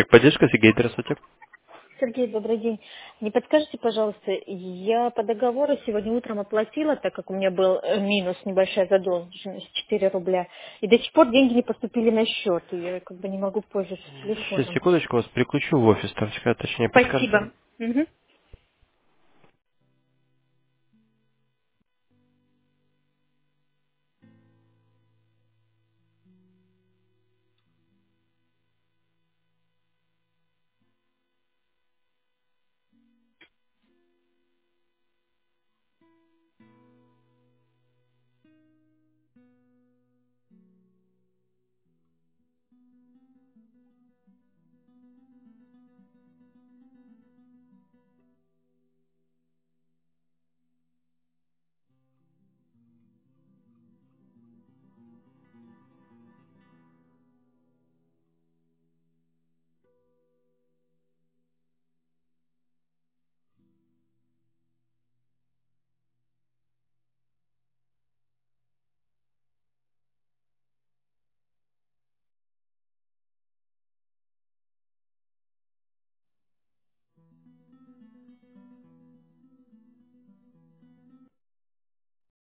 Техподдержка, Сергей, здравствуйте. Сергей, добрый день. Не подскажите, пожалуйста, я по договору сегодня утром оплатила, так как у меня был минус, небольшая задолженность, 4 рубля. И до сих пор деньги не поступили на счет, и я как бы не могу пользоваться Сейчас, телефоном. секундочку, вас переключу в офис, там, точнее, подскажете. Спасибо. Мгм.